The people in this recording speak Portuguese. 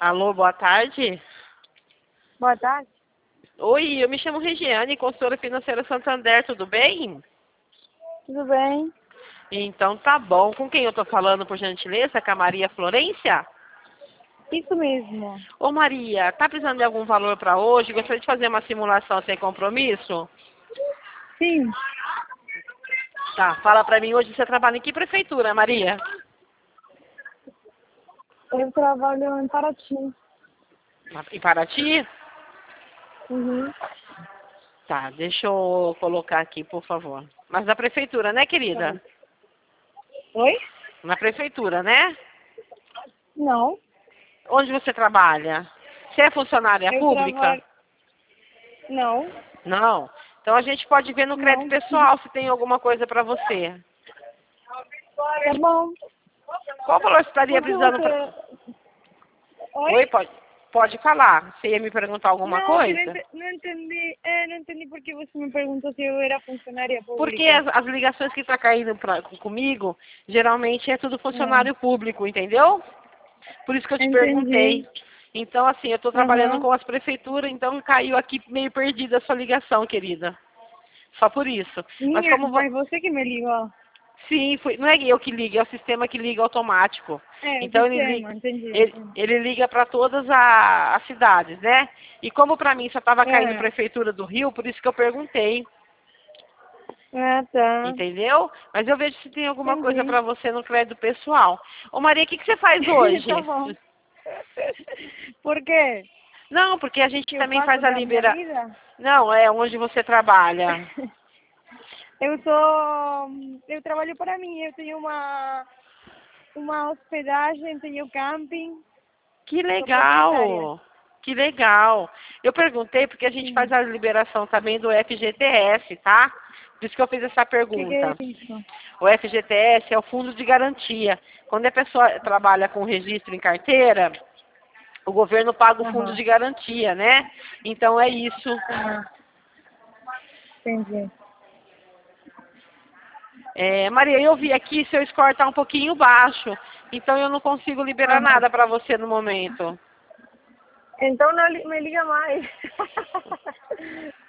Alô, boa tarde. Boa tarde. Oi, eu me chamo Regiane, consultora financeira Santander, tudo bem? Tudo bem? Então tá bom. Com quem eu tô falando, por gentileza? Com a Maria Florência? Isso mesmo. Ô Maria, tá precisando de algum valor para hoje? Gostaria de fazer uma simulação sem compromisso? Sim. Tá, fala pra mim, hoje você trabalha em que prefeitura, Maria? Eu trabalho em Paraty. Em Paraty? Uhum. Tá, deixa eu colocar aqui, por favor. Mas da prefeitura, né, querida? Oi? Na prefeitura, né? Não. Onde você trabalha? Você é funcionária Eu pública? trabalho... Não. Não. Então a gente pode ver no crédito Não. pessoal se tem alguma coisa para você. Tá bom. Qual valor você estaria Por que precisando para... você... Oi? Oi, pode falar. Você ia me perguntar alguma Não, que coisa? não entendi. Não entendi por que você me perguntou se eu era funcionária Porque pública. as ligações que estão caindo comigo, geralmente é tudo Não. funcionário público, entendeu? Por isso que eu te Entendi. perguntei. Então, assim, eu estou trabalhando Aham. com as prefeituras, então caiu aqui meio perdida a sua ligação, querida. Só por isso. Mas Minha, como... mas você que me ligou. Sim, não é eu que liga, é o sistema que liga automático. É, o Então ele liga, sistema, entendi. ele liga para todas as cidades, né? E como para mim só estava caindo É. prefeitura do Rio, por isso que eu perguntei, Ah, tá. entendeu? Mas eu vejo se tem alguma coisa Entendi. para você no crédito pessoal. Ô Maria, o que você faz Tá hoje? bom. Por quê? Não, porque a gente Que eu também faço faz a da minha libera... vida? Não, é onde você trabalha. Eu trabalho para mim, eu tenho uma hospedagem, tenho camping, Que sou proprietária. legal! Que legal! Eu perguntei porque a gente faz Sim. a liberação também do FGTS, tá? Por isso que eu fiz essa Que é pergunta. isso? O FGTS é o Fundo de Garantia. Quando a pessoa trabalha com registro em carteira, o governo paga o Fundo Aham. de Garantia, né? Então é isso. Aham. Entendi. Maria, eu vi aqui, seu score está um pouquinho baixo, então eu não consigo liberar Aham. nada para você no momento. Então não me liga mais.